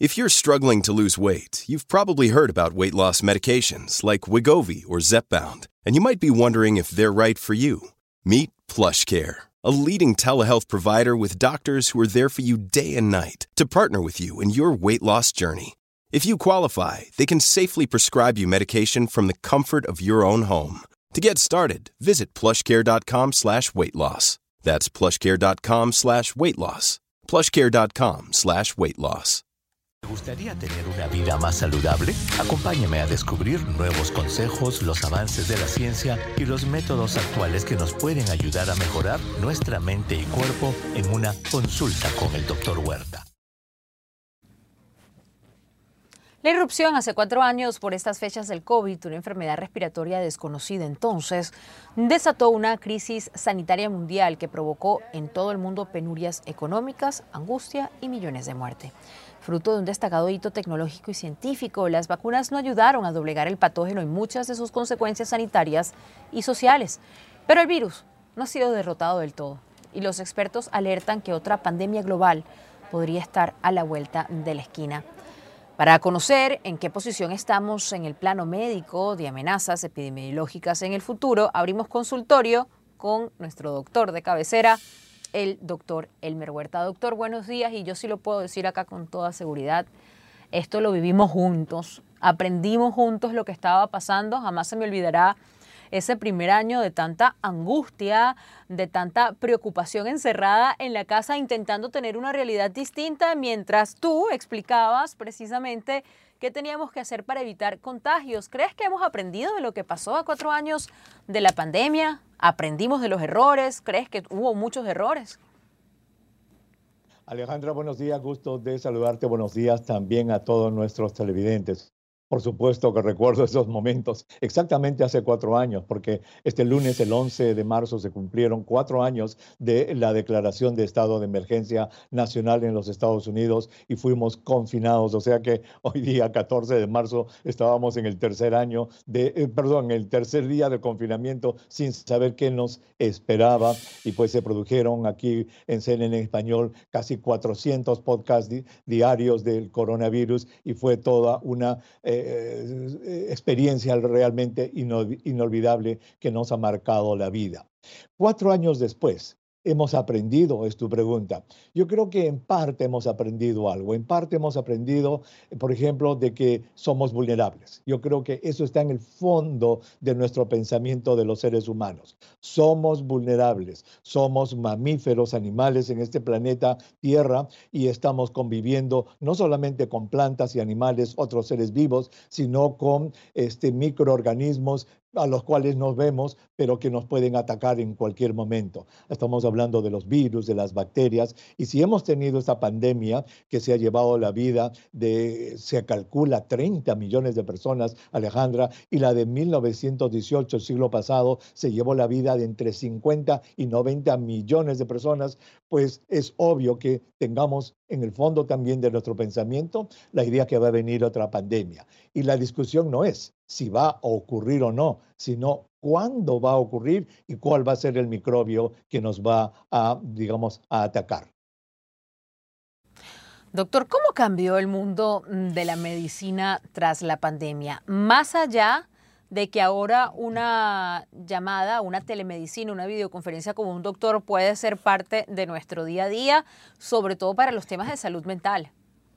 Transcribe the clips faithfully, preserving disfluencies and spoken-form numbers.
If you're struggling to lose weight, you've probably heard about weight loss medications like Wegovy or Zepbound, and you might be wondering if they're right for you. Meet PlushCare, a leading telehealth provider with doctors who are there for you day and night to partner with you in your weight loss journey. If you qualify, they can safely prescribe you medication from the comfort of your own home. To get started, visit plushcare.com slash weight loss. That's plushcare.com slash weight loss. plushcare.com slash weight loss. ¿Te gustaría tener una vida más saludable? Acompáñame a descubrir nuevos consejos, los avances de la ciencia y los métodos actuales que nos pueden ayudar a mejorar nuestra mente y cuerpo en una consulta con el doctor Huerta. La irrupción hace cuatro años por estas fechas del COVID, una enfermedad respiratoria desconocida entonces, desató una crisis sanitaria mundial que provocó en todo el mundo penurias económicas, angustia y millones de muertes. Fruto de un destacado hito tecnológico y científico, las vacunas no ayudaron a doblegar el patógeno y muchas de sus consecuencias sanitarias y sociales. Pero el virus no ha sido derrotado del todo y los expertos alertan que otra pandemia global podría estar a la vuelta de la esquina. Para conocer en qué posición estamos en el plano médico de amenazas epidemiológicas en el futuro, abrimos consultorio con nuestro doctor de cabecera, el doctor Elmer Huerta. Doctor, buenos días, y yo sí lo puedo decir acá con toda seguridad, esto lo vivimos juntos, aprendimos juntos lo que estaba pasando, jamás se me olvidará ese primer año de tanta angustia, de tanta preocupación encerrada en la casa intentando tener una realidad distinta, mientras tú explicabas precisamente qué teníamos que hacer para evitar contagios. ¿Crees que hemos aprendido de lo que pasó a cuatro años de la pandemia? ¿Aprendimos de los errores? ¿Crees que hubo muchos errores? Alejandra, buenos días, gusto de saludarte. Buenos días también a todos nuestros televidentes. Por supuesto que recuerdo esos momentos exactamente hace cuatro años, porque este lunes, el once de marzo, se cumplieron cuatro años de la declaración de estado de emergencia nacional en los Estados Unidos y fuimos confinados. O sea que hoy día, catorce de marzo, estábamos en el tercer año de, eh, perdón, el tercer día de confinamiento sin saber qué nos esperaba. Y pues se produjeron aquí en C N N en español casi cuatrocientos podcasts di diarios del coronavirus y fue toda una eh, Eh, experiencia realmente inolvidable que nos ha marcado la vida. Cuatro años después, ¿hemos aprendido? Es tu pregunta. Yo creo que en parte hemos aprendido algo. En parte hemos aprendido, por ejemplo, de que somos vulnerables. Yo creo que eso está en el fondo de nuestro pensamiento de los seres humanos. Somos vulnerables. Somos mamíferos, animales en este planeta Tierra y estamos conviviendo no solamente con plantas y animales, otros seres vivos, sino con este, microorganismos a los cuales nos vemos, pero que nos pueden atacar en cualquier momento. Estamos hablando de los virus, de las bacterias, y si hemos tenido esta pandemia que se ha llevado la vida de, se calcula, treinta millones de personas, Alejandra, y la de mil novecientos dieciocho, el siglo pasado, se llevó la vida de entre cincuenta y noventa millones de personas, pues es obvio que tengamos en el fondo también de nuestro pensamiento la idea que va a venir otra pandemia. Y la discusión no es si va a ocurrir o no, sino cuándo va a ocurrir y cuál va a ser el microbio que nos va a, digamos, a atacar. Doctor, ¿cómo cambió el mundo de la medicina tras la pandemia? Más allá de que ahora una llamada, una telemedicina, una videoconferencia con un doctor puede ser parte de nuestro día a día, sobre todo para los temas de salud mental.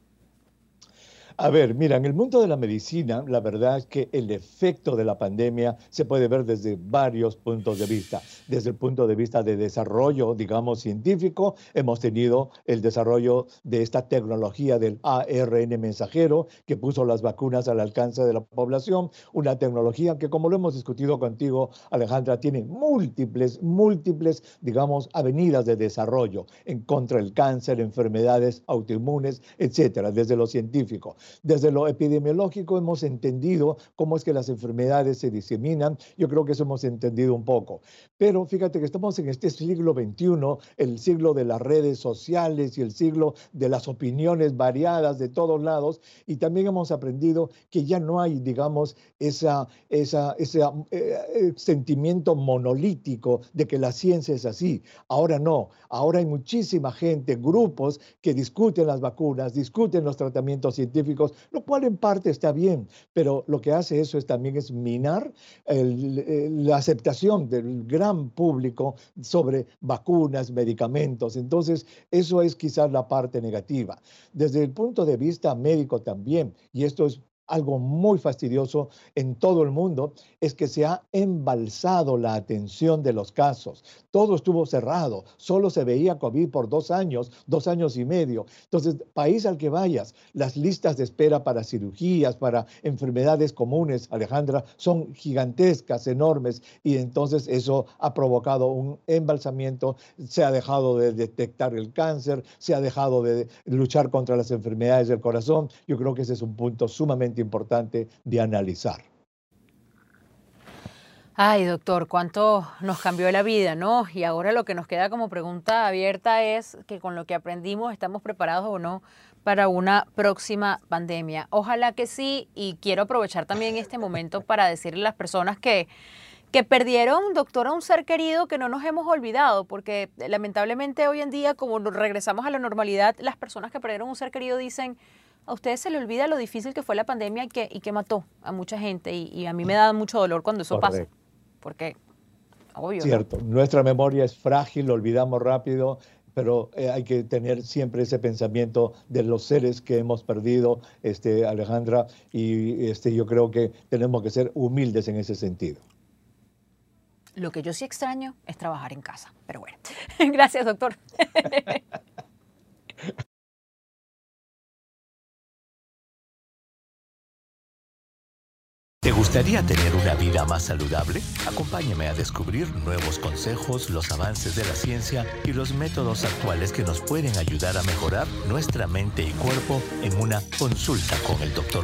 A ver, mira, en el mundo de la medicina, la verdad es que el efecto de la pandemia se puede ver desde varios puntos de vista. Desde el punto de vista de desarrollo, digamos, científico, hemos tenido el desarrollo de esta tecnología del A R N mensajero que puso las vacunas al alcance de la población, una tecnología que, como lo hemos discutido contigo, Alejandra, tiene múltiples, múltiples, digamos, avenidas de desarrollo en contra del cáncer, enfermedades autoinmunes, etcétera, desde lo científico. Desde lo epidemiológico hemos entendido cómo es que las enfermedades se diseminan. Yo creo que eso hemos entendido un poco. Pero fíjate que estamos en este siglo veintiuno, el siglo de las redes sociales y el siglo de las opiniones variadas de todos lados, y también hemos aprendido que ya no hay, digamos, esa, esa, ese eh, sentimiento monolítico de que la ciencia es así. Ahora no, ahora hay muchísima gente, grupos que discuten las vacunas, discuten los tratamientos científicos, lo cual en parte está bien, pero lo que hace eso es también es minar el, el, la aceptación del gran público sobre vacunas, medicamentos. Entonces, eso es quizás la parte negativa. Desde el punto de vista médico también, y esto es algo muy fastidioso en todo el mundo, es que se ha embalsado la atención de los casos. Todo estuvo cerrado, solo se veía COVID por dos años, dos años y medio. Entonces, país al que vayas, las listas de espera para cirugías, para enfermedades comunes, Alejandra, son gigantescas, enormes, y entonces eso ha provocado un embalsamiento, se ha dejado de detectar el cáncer, se ha dejado de luchar contra las enfermedades del corazón. Yo creo que ese es un punto sumamente importante de analizar. Ay, doctor, cuánto nos cambió la vida, ¿no? Y ahora lo que nos queda como pregunta abierta es que con lo que aprendimos, ¿estamos preparados o no para una próxima pandemia? Ojalá que sí, y quiero aprovechar también este momento para decirle a las personas que, que perdieron, doctor, a un ser querido, que no nos hemos olvidado, porque lamentablemente hoy en día, como regresamos a la normalidad, las personas que perdieron un ser querido dicen: a ustedes se les olvida lo difícil que fue la pandemia y que, y que mató a mucha gente, y, y a mí me da mucho dolor cuando eso Correcto. pasa, porque, obvio, Cierto, ¿no? Nuestra memoria es frágil, lo olvidamos rápido, pero eh, hay que tener siempre ese pensamiento de los seres que hemos perdido, este, Alejandra, y este, yo creo que tenemos que ser humildes en ese sentido. Lo que yo sí extraño es trabajar en casa, pero bueno. Gracias, doctor. ¿Te gustaría tener una vida más saludable? Acompáñame a descubrir nuevos consejos, los avances de la ciencia y los métodos actuales que nos pueden ayudar a mejorar nuestra mente y cuerpo en una consulta con el doctor